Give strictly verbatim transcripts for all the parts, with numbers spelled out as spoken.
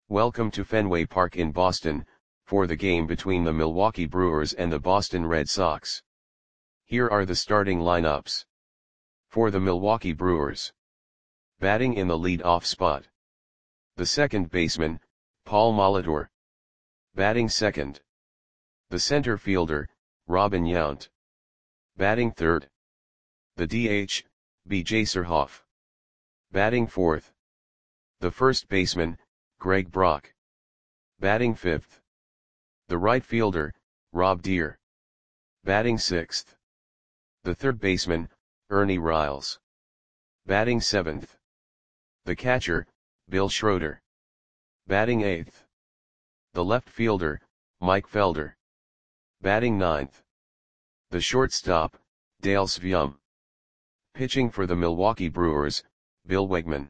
Welcome to Fenway Park in Boston, for the game between the Milwaukee Brewers and the Boston Red Sox. Here are the starting lineups. For the Milwaukee Brewers. Batting in the lead-off spot. The second baseman, Paul Molitor. Batting second. The center fielder, Robin Yount. Batting third. The D H, B J Surhoff. Batting fourth. The first baseman, Greg Brock. Batting fifth. The right fielder, Rob Deer. Batting sixth. The third baseman, Ernie Riles. Batting seventh. The catcher, Bill Schroeder. Batting eighth. The left fielder, Mike Felder. Batting ninth. The shortstop, Dale Sveum. Pitching for the Milwaukee Brewers, Bill Wegman.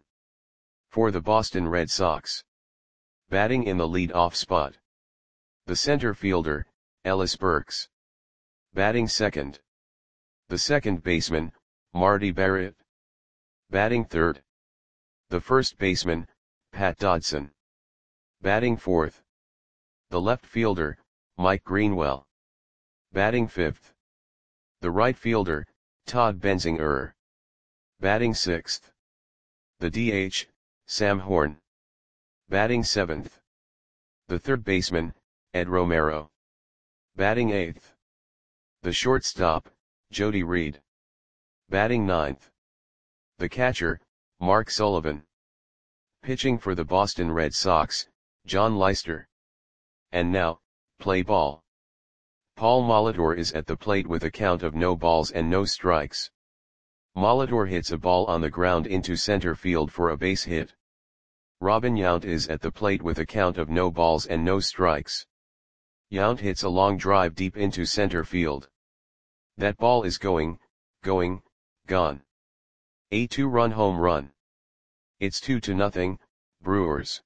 For the Boston Red Sox. Batting in the lead-off spot. The center fielder, Ellis Burks. Batting second. The second baseman, Marty Barrett. Batting third. The first baseman, Pat Dodson. Batting fourth. The left fielder, Mike Greenwell. Batting fifth. The right fielder, Todd Benzinger. Batting sixth. The D H, Sam Horn. Batting seventh. The third baseman, Ed Romero. Batting eighth. The shortstop, Jody Reed. Batting ninth. The catcher, Mark Sullivan. Pitching for the Boston Red Sox, John Leister. And now, play ball. Paul Molitor is at the plate with a count of no balls and no strikes. Molitor hits a ball on the ground into center field for a base hit. Robin Yount is at the plate with a count of no balls and no strikes. Yount hits a long drive deep into center field. That ball is going, going, gone. A two-run home run. It's two to nothing, Brewers.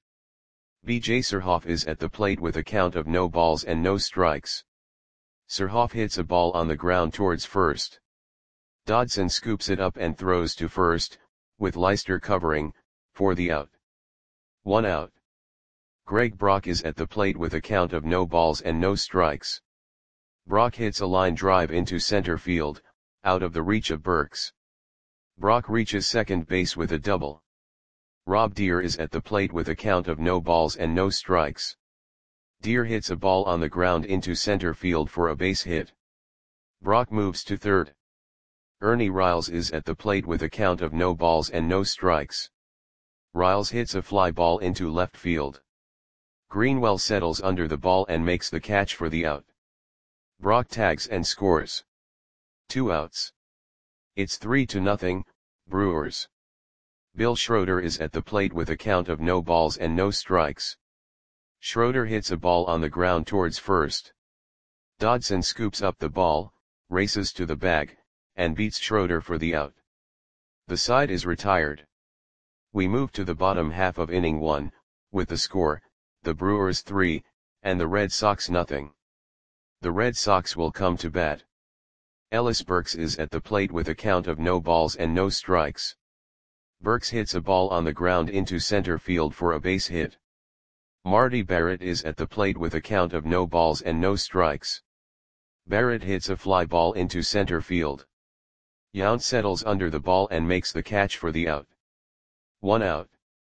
B J Surhoff is at the plate with a count of no balls and no strikes. Surhoff hits a ball on the ground towards first. Dodson scoops it up and throws to first, with Leister covering, for the out. One out. Greg Brock is at the plate with a count of no balls and no strikes. Brock hits a line drive into center field, out of the reach of Burks. Brock reaches second base with a double. Rob Deer is at the plate with a count of no balls and no strikes. Deer hits a ball on the ground into center field for a base hit. Brock moves to third. Ernie Riles is at the plate with a count of no balls and no strikes. Riles hits a fly ball into left field. Greenwell settles under the ball and makes the catch for the out. Brock tags and scores. Two outs. It's three to nothing, Brewers. Bill Schroeder is at the plate with a count of no balls and no strikes. Schroeder hits a ball on the ground towards first. Dodson scoops up the ball, races to the bag, and beats Schroeder for the out. The side is retired. We move to the bottom half of inning one, with the score, the Brewers three, and the Red Sox nothing. The Red Sox will come to bat. Ellis Burks is at the plate with a count of no balls and no strikes. Burks hits a ball on the ground into center field for a base hit. Marty Barrett is at the plate with a count of no balls and no strikes. Barrett hits a fly ball into center field. Yount settles under the ball and makes the catch for the out. One out.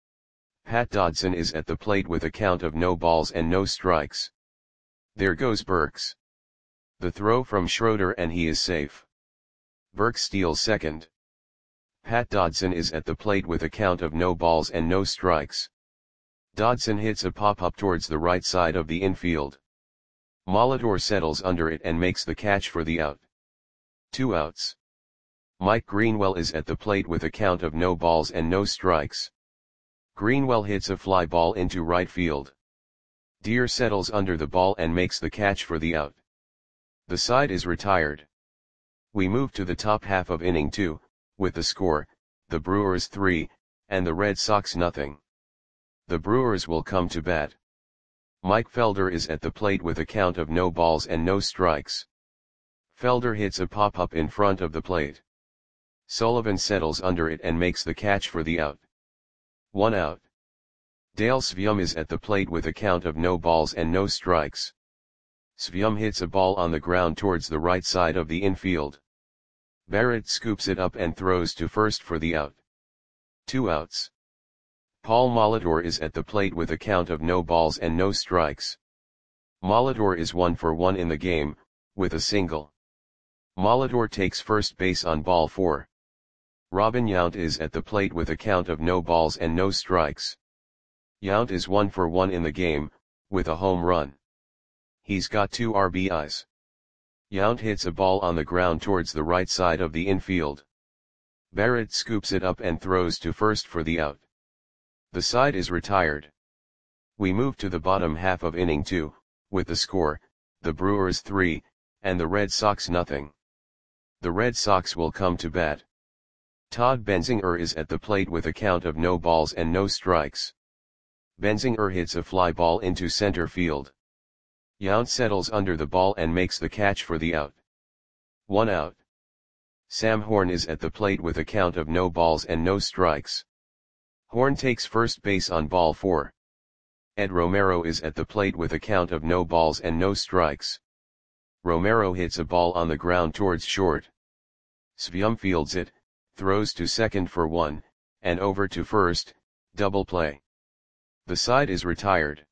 Pat Dodson is at the plate with a count of no balls and no strikes. There goes Burks. The throw from Schroeder and he is safe. Burks steals second. Pat Dodson is at the plate with a count of no balls and no strikes. Dodson hits a pop-up towards the right side of the infield. Molitor settles under it and makes the catch for the out. Two outs. Mike Greenwell is at the plate with a count of no balls and no strikes. Greenwell hits a fly ball into right field. Deer settles under the ball and makes the catch for the out. The side is retired. We move to the top half of inning two, with the score, the Brewers three, and the Red Sox nothing. The Brewers will come to bat. Mike Felder is at the plate with a count of no balls and no strikes. Felder hits a pop-up in front of the plate. Sullivan settles under it and makes the catch for the out. One out. Dale Svium is at the plate with a count of no balls and no strikes. Svium hits a ball on the ground towards the right side of the infield. Barrett scoops it up and throws to first for the out. Two outs. Paul Molitor is at the plate with a count of no balls and no strikes. Molitor is one for one in the game, with a single. Molitor takes first base on ball four. Robin Yount is at the plate with a count of no balls and no strikes. Yount is one for one in the game, with a home run. He's got two R B Is. Yount hits a ball on the ground towards the right side of the infield. Barrett scoops it up and throws to first for the out. The side is retired. We move to the bottom half of inning two, with the score, the Brewers three, and the Red Sox nothing. The Red Sox will come to bat. Todd Benzinger is at the plate with a count of no balls and no strikes. Benzinger hits a fly ball into center field. Yount settles under the ball and makes the catch for the out. One out. Sam Horn is at the plate with a count of no balls and no strikes. Horn takes first base on ball four. Ed Romero is at the plate with a count of no balls and no strikes. Romero hits a ball on the ground towards short. Svium fields it, throws to second for one, and over to first, double play. The side is retired.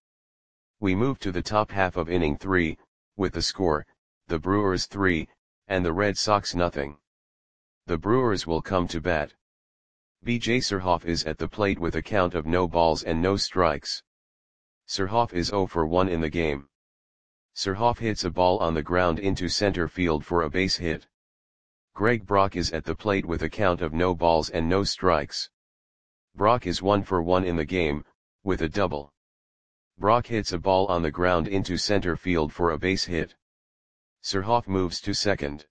We move to the top half of inning three, with the score, the Brewers three, and the Red Sox nothing. The Brewers will come to bat. B J Surhoff is at the plate with a count of no balls and no strikes. Surhoff is zero for one in the game. Surhoff hits a ball on the ground into center field for a base hit. Greg Brock is at the plate with a count of no balls and no strikes. Brock is one for one in the game, with a double. Brock hits a ball on the ground into center field for a base hit. Surhoff moves to second.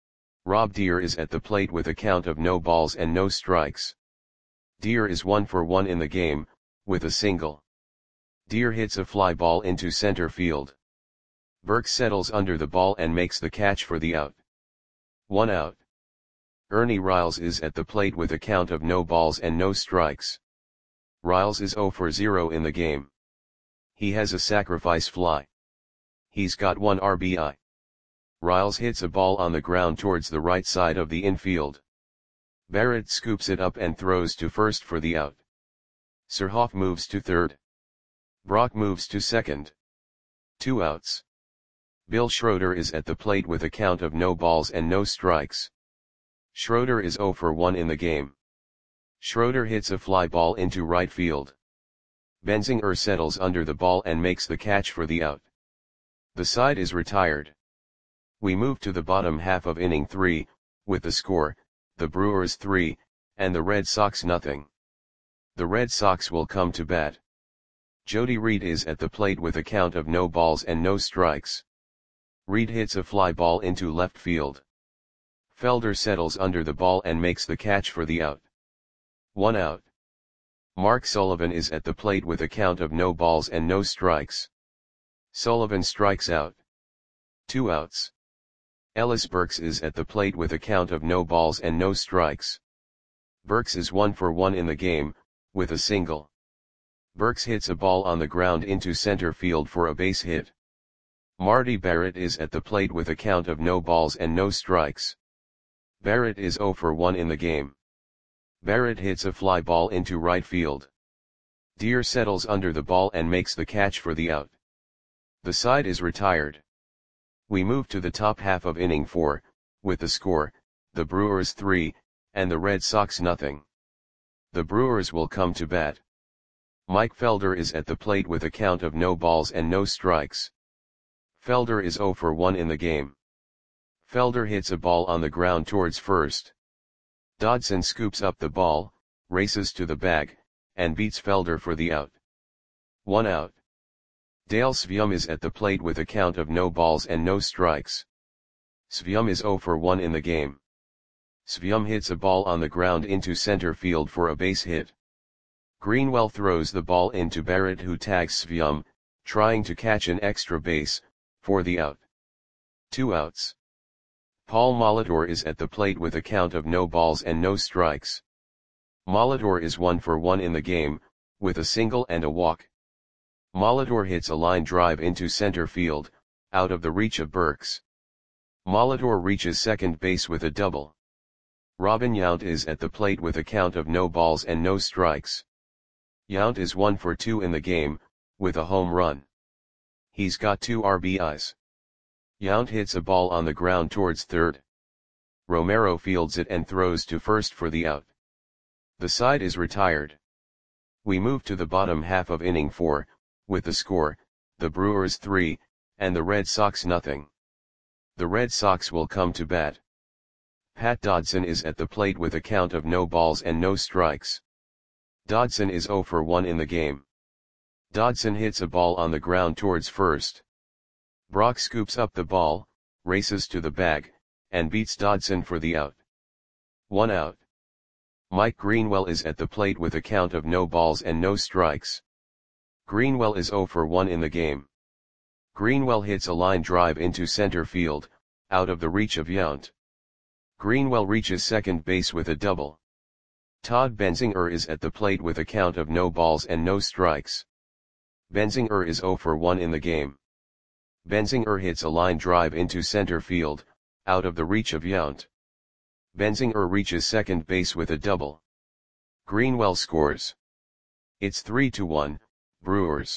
Rob Deer is at the plate with a count of no balls and no strikes. Deer is one for one in the game, with a single. Deer hits a fly ball into center field. Burke settles under the ball and makes the catch for the out. One out. Ernie Riles is at the plate with a count of no balls and no strikes. Riles is zero for zero in the game. He has a sacrifice fly. He's got one R B I. Riles hits a ball on the ground towards the right side of the infield. Barrett scoops it up and throws to first for the out. Surhoff moves to third. Brock moves to second. Two outs. Bill Schroeder is at the plate with a count of no balls and no strikes. Schroeder is zero for one in the game. Schroeder hits a fly ball into right field. Benzinger settles under the ball and makes the catch for the out. The side is retired. We move to the bottom half of inning three, with the score, the Brewers three, and the Red Sox nothing. The Red Sox will come to bat. Jody Reed is at the plate with a count of no balls and no strikes. Reed hits a fly ball into left field. Felder settles under the ball and makes the catch for the out. One out. Mark Sullivan is at the plate with a count of no balls and no strikes. Sullivan strikes out. Two outs. Ellis Burks is at the plate with a count of no balls and no strikes. Burks is one for one in the game, with a single. Burks hits a ball on the ground into center field for a base hit. Marty Barrett is at the plate with a count of no balls and no strikes. Barrett is zero for one in the game. Barrett hits a fly ball into right field. Deer settles under the ball and makes the catch for the out. The side is retired. We move to the top half of inning four, with the score, the Brewers three, and the Red Sox nothing. The Brewers will come to bat. Mike Felder is at the plate with a count of no balls and no strikes. Felder is zero for one in the game. Felder hits a ball on the ground towards first. Dodson scoops up the ball, races to the bag, and beats Felder for the out. One out. Dale Svium is at the plate with a count of no balls and no strikes. Svium is zero for one in the game. Svium hits a ball on the ground into center field for a base hit. Greenwell throws the ball into Barrett, who tags Svium, trying to catch an extra base, for the out. Two outs. Paul Molitor is at the plate with a count of no balls and no strikes. Molitor is one for one in the game, with a single and a walk. Molitor hits a line drive into center field, out of the reach of Burks. Molitor reaches second base with a double. Robin Yount is at the plate with a count of no balls and no strikes. Yount is one for two in the game, with a home run. He's got two R B Is. Yount hits a ball on the ground towards third. Romero fields it and throws to first for the out. The side is retired. We move to the bottom half of inning four, with the score, the Brewers three, and the Red Sox nothing. The Red Sox will come to bat. Pat Dodson is at the plate with a count of no balls and no strikes. Dodson is zero for one in the game. Dodson hits a ball on the ground towards first. Brock scoops up the ball, races to the bag, and beats Dodson for the out. One out. Mike Greenwell is at the plate with a count of no balls and no strikes. Greenwell is zero for one in the game. Greenwell hits a line drive into center field, out of the reach of Yount. Greenwell reaches second base with a double. Todd Benzinger is at the plate with a count of no balls and no strikes. Benzinger is zero for one in the game. Benzinger hits a line drive into center field, out of the reach of Yount. Benzinger reaches second base with a double. Greenwell scores. It's three to one, Brewers.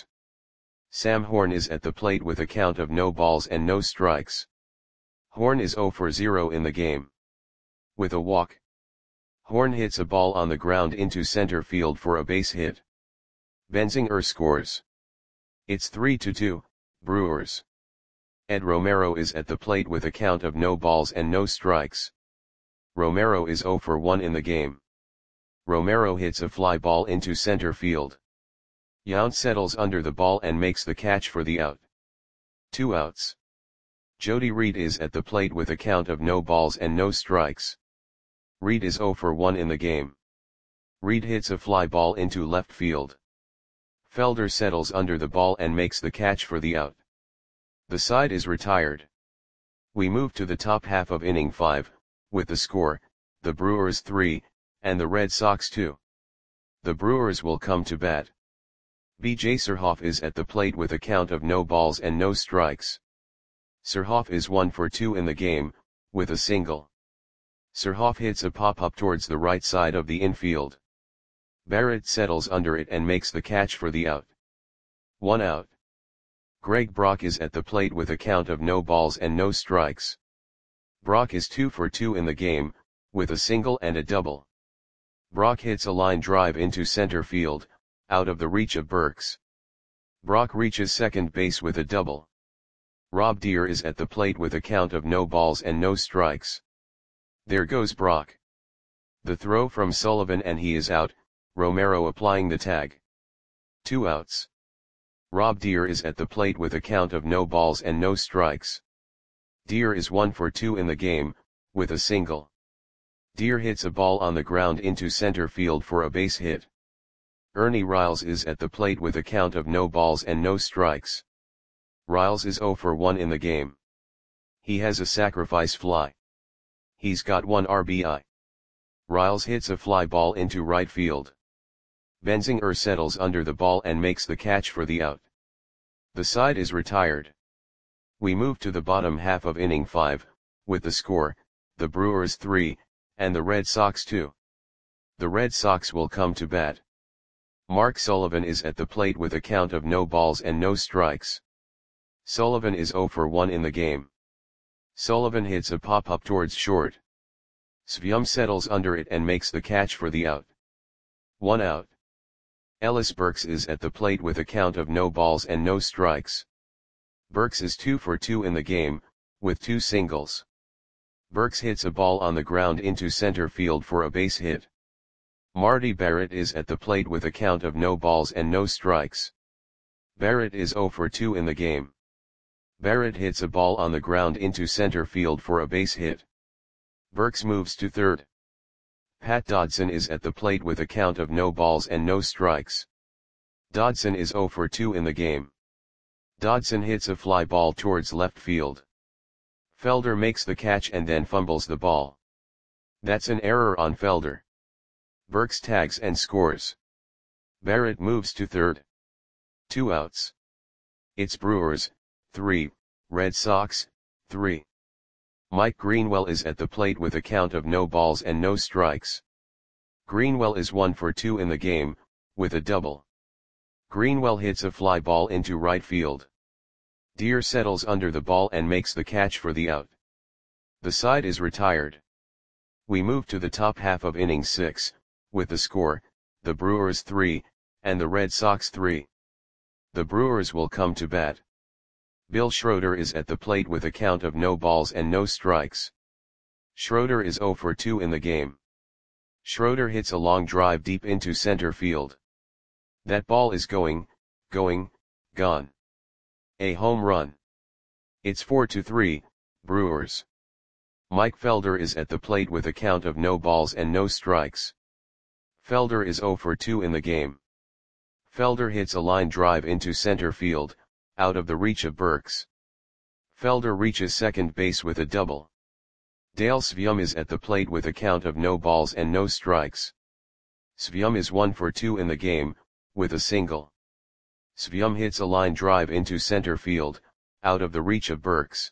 Sam Horn is at the plate with a count of no balls and no strikes. Horn is zero for zero in the game. With a walk. Horn hits a ball on the ground into center field for a base hit. Benzinger scores. It's three to two, Brewers. Ed Romero is at the plate with a count of no balls and no strikes. Romero is zero for one in the game. Romero hits a fly ball into center field. Yount settles under the ball and makes the catch for the out. Two outs. Jody Reed is at the plate with a count of no balls and no strikes. Reed is zero for one in the game. Reed hits a fly ball into left field. Felder settles under the ball and makes the catch for the out. The side is retired. We move to the top half of inning five, with the score, the Brewers three, and the Red Sox two. The Brewers will come to bat. B J Surhoff is at the plate with a count of no balls and no strikes. Surhoff is one for two in the game, with a single. Surhoff hits a pop-up towards the right side of the infield. Barrett settles under it and makes the catch for the out. One out. Greg Brock is at the plate with a count of no balls and no strikes. Brock is two for two in the game, with a single and a double. Brock hits a line drive into center field, out of the reach of Burks. Brock reaches second base with a double. Rob Deer is at the plate with a count of no balls and no strikes. There goes Brock. The throw from Sullivan and he is out, Romero applying the tag. Two outs. Rob Deer is at the plate with a count of no balls and no strikes. Deer is one for two in the game, with a single. Deer hits a ball on the ground into center field for a base hit. Ernie Riles is at the plate with a count of no balls and no strikes. Riles is zero for one in the game. He has a sacrifice fly. He's got one R B I. Riles hits a fly ball into right field. Benzinger settles under the ball and makes the catch for the out. The side is retired. We move to the bottom half of inning five, with the score, the Brewers three, and the Red Sox two. The Red Sox will come to bat. Mark Sullivan is at the plate with a count of no balls and no strikes. Sullivan is zero for one in the game. Sullivan hits a pop-up towards short. Svium settles under it and makes the catch for the out. One out. Ellis Burks is at the plate with a count of no balls and no strikes. Burks is two for two in the game, with two singles. Burks hits a ball on the ground into center field for a base hit. Marty Barrett is at the plate with a count of no balls and no strikes. Barrett is zero for two in the game. Barrett hits a ball on the ground into center field for a base hit. Burks moves to third. Pat Dodson is at the plate with a count of no balls and no strikes. Dodson is zero for two in the game. Dodson hits a fly ball towards left field. Felder makes the catch and then fumbles the ball. That's an error on Felder. Burks tags and scores. Barrett moves to third. Two outs. It's Brewers, three, Red Sox, three. Mike Greenwell is at the plate with a count of no balls and no strikes. Greenwell is one for two in the game, with a double. Greenwell hits a fly ball into right field. Deer settles under the ball and makes the catch for the out. The side is retired. We move to the top half of inning six, with the score, the Brewers three, and the Red Sox three. The Brewers will come to bat. Bill Schroeder is at the plate with a count of no balls and no strikes. Schroeder is zero for two in the game. Schroeder hits a long drive deep into center field. That ball is going, going, gone. A home run. It's four to three, Brewers. Mike Felder is at the plate with a count of no balls and no strikes. Felder is zero for two in the game. Felder hits a line drive into center field, out of the reach of Burks. Felder reaches second base with a double. Dale Sveum is at the plate with a count of no balls and no strikes. Sveum is one for two in the game, with a single. Sveum hits a line drive into center field, out of the reach of Burks.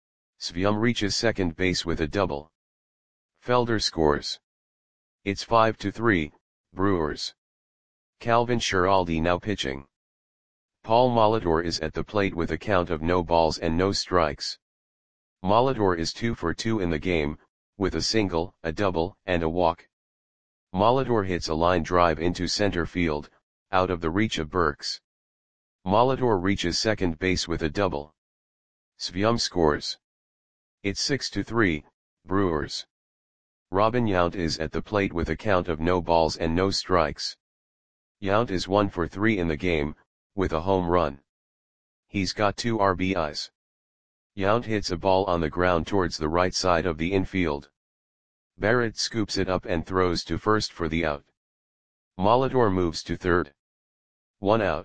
Sveum reaches second base with a double. Felder scores. It's five to three, Brewers. Calvin Schiraldi now pitching. Paul Molitor is at the plate with a count of no balls and no strikes. Molitor is two for two in the game, with a single, a double, and a walk. Molitor hits a line drive into center field, out of the reach of Burks. Molitor reaches second base with a double. Sveum scores. It's six to three, Brewers. Robin Yount is at the plate with a count of no balls and no strikes. Yount is one for three in the game, with a home run. He's got two R B Is. Yount hits a ball on the ground towards the right side of the infield. Barrett scoops it up and throws to first for the out. Molitor moves to third. One out.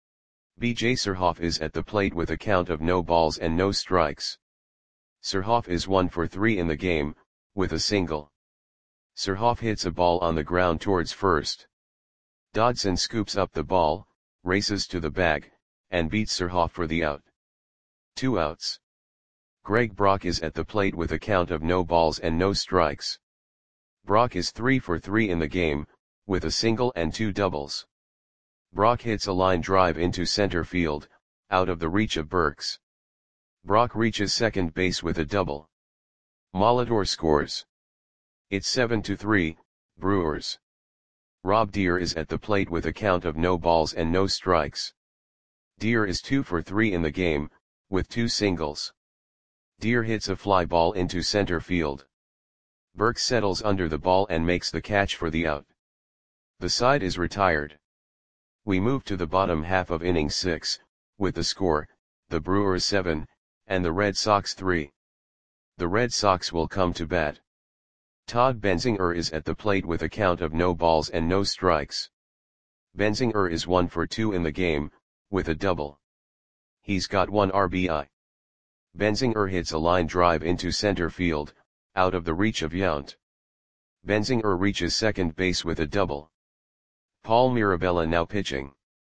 B J Surhoff is at the plate with a count of no balls and no strikes. Surhoff is one for three in the game, with a single. Surhoff hits a ball on the ground towards first. Dodson scoops up the ball, races to the bag, and beats Surhoff for the out. Two outs. Greg Brock is at the plate with a count of no balls and no strikes. Brock is three for three in the game, with a single and two doubles. Brock hits a line drive into center field, out of the reach of Burks. Brock reaches second base with a double. Molitor scores. It's seven to three, Brewers. Rob Deere is at the plate with a count of no balls and no strikes. Deere is two for three in the game, with two singles. Deere hits a fly ball into center field. Burks settles under the ball and makes the catch for the out. The side is retired. We move to the bottom half of inning six, with the score, the Brewers seven, and the Red Sox three. The Red Sox will come to bat. Todd Benzinger is at the plate with a count of no balls and no strikes. Benzinger is one for two in the game, with a double. He's got one R B I. Benzinger hits a line drive into center field, out of the reach of Yount. Benzinger reaches second base with a double. Paul Mirabella now pitching.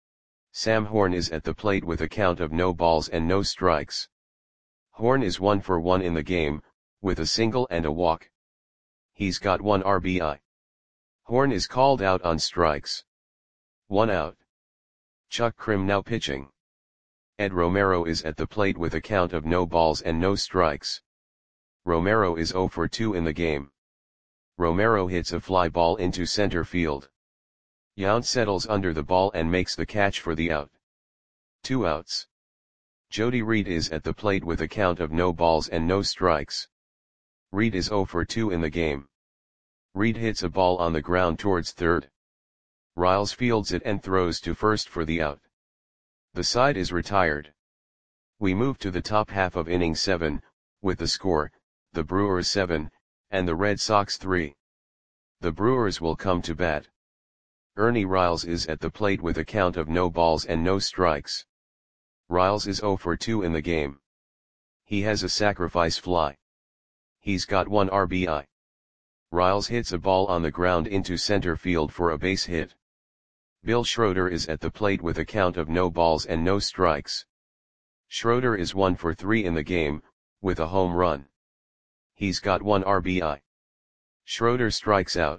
Sam Horn is at the plate with a count of no balls and no strikes. Horn is one for one in the game, with a single and a walk. He's got one R B I. Horn is called out on strikes. One out. Chuck Krim now pitching. Ed Romero is at the plate with a count of no balls and no strikes. Romero is zero for two in the game. Romero hits a fly ball into center field. Yount settles under the ball and makes the catch for the out. Two outs. Jody Reed is at the plate with a count of no balls and no strikes. Reed is zero for two in the game. Reed hits a ball on the ground towards third. Riles fields it and throws to first for the out. The side is retired. We move to the top half of inning seven, with the score, the Brewers seven, and the Red Sox three. The Brewers will come to bat. Ernie Riles is at the plate with a count of no balls and no strikes. Riles is zero for two in the game. He has a sacrifice fly. He's got one R B I. Riles hits a ball on the ground into center field for a base hit. Bill Schroeder is at the plate with a count of no balls and no strikes. Schroeder is one for three in the game, with a home run. He's got one R B I. Schroeder strikes out.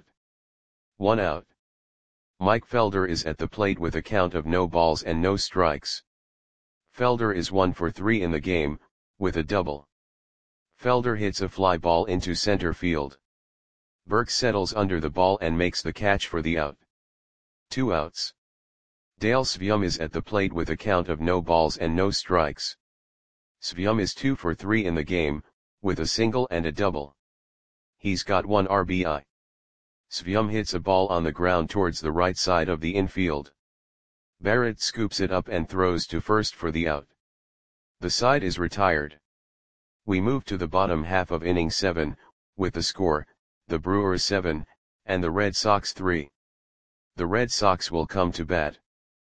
One out. Mike Felder is at the plate with a count of no balls and no strikes. Felder is one for three in the game, with a double. Felder hits a fly ball into center field. Burks settles under the ball and makes the catch for the out. Two outs. Dale Sveum is at the plate with a count of no balls and no strikes. Sveum is two for three in the game, with a single and a double. He's got one R B I. Sveum hits a ball on the ground towards the right side of the infield. Barrett scoops it up and throws to first for the out. The side is retired. We move to the bottom half of inning seven, with the score, the Brewers seven, and the Red Sox three. The Red Sox will come to bat.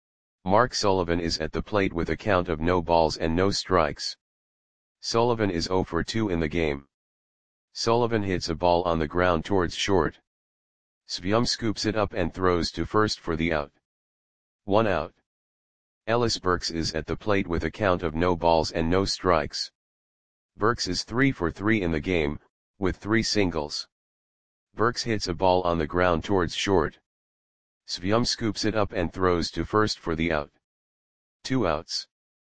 Mark Sullivan is at the plate with a count of no balls and no strikes. Sullivan is zero for two in the game. Sullivan hits a ball on the ground towards short. Sveum scoops it up and throws to first for the out. One out. Ellis Burks is at the plate with a count of no balls and no strikes. Burks is three for three in the game, with three singles. Burks hits a ball on the ground towards short. Sveum scoops it up and throws to first for the out. Two outs.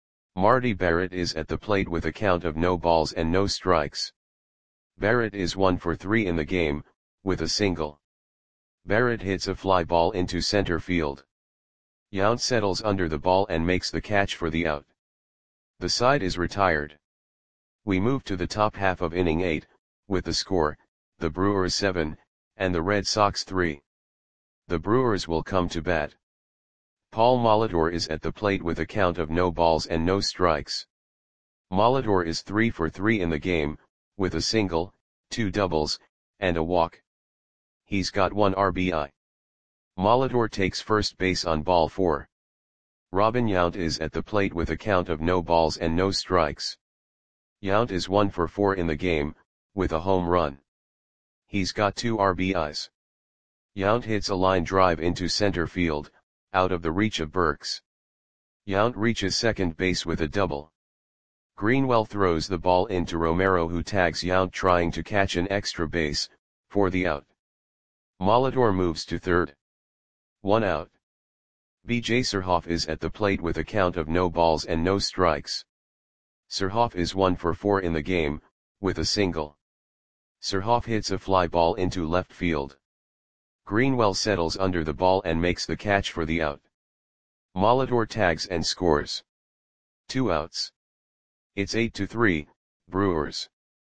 Marty Barrett is at the plate with a count of no balls and no strikes. Barrett is one for three in the game, with a single. Barrett hits a fly ball into center field. Yount settles under the ball and makes the catch for the out. The side is retired. We move to the top half of inning eight, with the score, the Brewers seven, and the Red Sox three. The Brewers will come to bat. Paul Molitor is at the plate with a count of no balls and no strikes. Molitor is three for three in the game, with a single, two doubles, and a walk. He's got one R B I. Molitor takes first base on ball four. Robin Yount is at the plate with a count of no balls and no strikes. Yount is one for four in the game, with a home run. He's got two R B Is. Yount hits a line drive into center field, out of the reach of Burks. Yount reaches second base with a double. Greenwell throws the ball into Romero, who tags Yount trying to catch an extra base, for the out. Molitor moves to third. One out. B J Surhoff is at the plate with a count of no balls and no strikes. Surhoff is one for four in the game, with a single. Surhoff hits a fly ball into left field. Greenwell settles under the ball and makes the catch for the out. Molitor tags and scores. Two outs. It's eight to three, Brewers.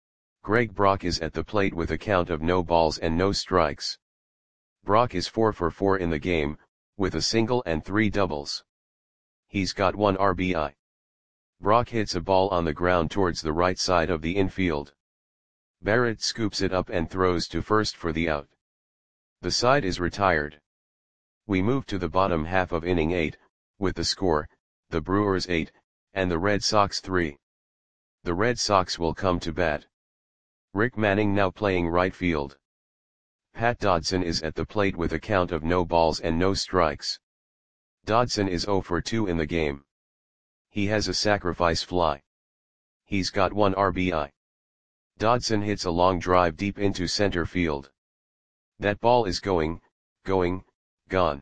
Greg Brock is at the plate with a count of no balls and no strikes. Brock is four for four in the game, with a single and three doubles. He's got one R B I. Brock hits a ball on the ground towards the right side of the infield. Barrett scoops it up and throws to first for the out. The side is retired. We move to the bottom half of inning eight, with the score, the Brewers eight, and the Red Sox three. The Red Sox will come to bat. Rick Manning now playing right field. Pat Dodson is at the plate with a count of no balls and no strikes. Dodson is zero for two in the game. He has a sacrifice fly. He's got one R B I. Dodson hits a long drive deep into center field. That ball is going, going, gone.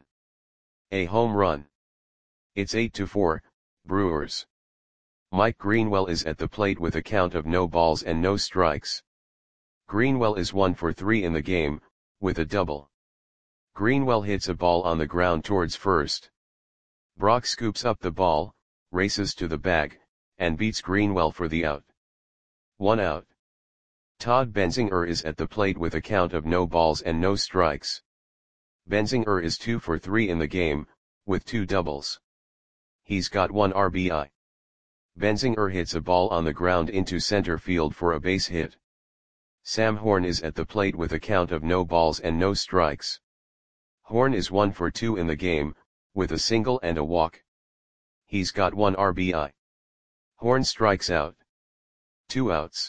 A home run. It's eight to four, Brewers. Mike Greenwell is at the plate with a count of no balls and no strikes. Greenwell is one for three in the game, with a double. Greenwell hits a ball on the ground towards first. Brock scoops up the ball, races to the bag, and beats Greenwell for the out. One out. Todd Benzinger is at the plate with a count of no balls and no strikes. Benzinger is two for three in the game, with two doubles. He's got one R B I. Benzinger hits a ball on the ground into center field for a base hit. Sam Horn is at the plate with a count of no balls and no strikes. Horn is one for two in the game, with a single and a walk. He's got one R B I. Horn strikes out. Two outs.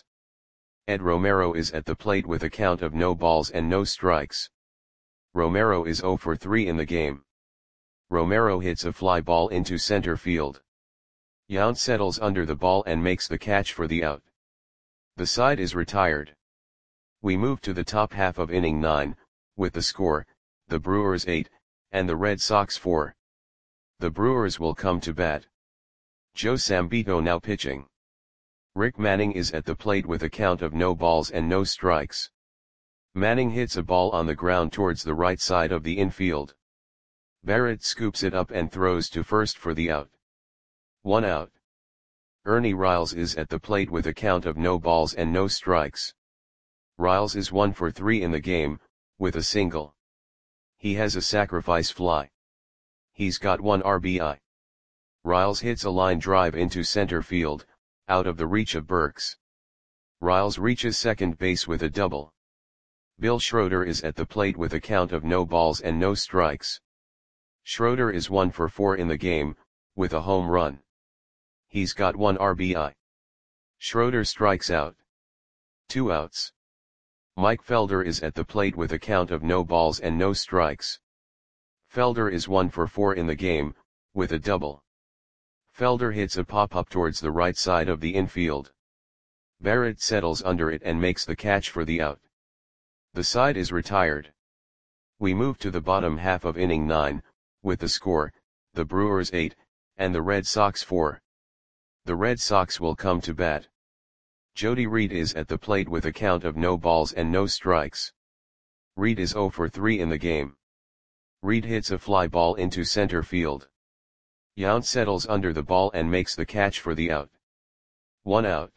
Ed Romero is at the plate with a count of no balls and no strikes. Romero is zero for three in the game. Romero hits a fly ball into center field. Yount settles under the ball and makes the catch for the out. The side is retired. We move to the top half of inning nine, with the score, the Brewers eight, and the Red Sox four. The Brewers will come to bat. Joe Sambito now pitching. Rick Manning is at the plate with a count of no balls and no strikes. Manning hits a ball on the ground towards the right side of the infield. Barrett scoops it up and throws to first for the out. One out. Ernie Riles is at the plate with a count of no balls and no strikes. Riles is one for three in the game, with a single. He has a sacrifice fly. He's got one R B I. Riles hits a line drive into center field, out of the reach of Burks. Riles reaches second base with a double. Bill Schroeder is at the plate with a count of no balls and no strikes. Schroeder is one for four in the game, with a home run. He's got one R B I. Schroeder strikes out. Two outs. Mike Felder is at the plate with a count of no balls and no strikes. Felder is one for four in the game, with a double. Felder hits a pop-up towards the right side of the infield. Barrett settles under it and makes the catch for the out. The side is retired. We move to the bottom half of inning nine, with the score, the Brewers eight, and the Red Sox four. The Red Sox will come to bat. Jody Reed is at the plate with a count of no balls and no strikes. Reed is zero for three in the game. Reed hits a fly ball into center field. Yount settles under the ball and makes the catch for the out. One out.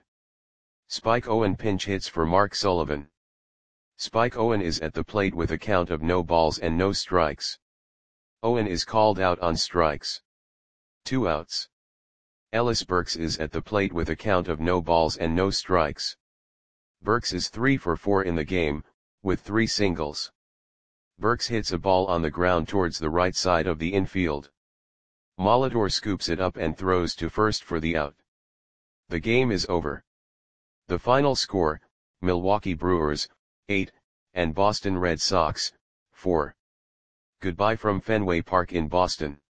Spike Owen pinch hits for Mark Sullivan. Spike Owen is at the plate with a count of no balls and no strikes. Owen is called out on strikes. Two outs. Ellis Burks is at the plate with a count of no balls and no strikes. Burks is three for four in the game, with three singles. Burks hits a ball on the ground towards the right side of the infield. Molitor scoops it up and throws to first for the out. The game is over. The final score, Milwaukee Brewers, eight, and Boston Red Sox, four. Goodbye from Fenway Park in Boston.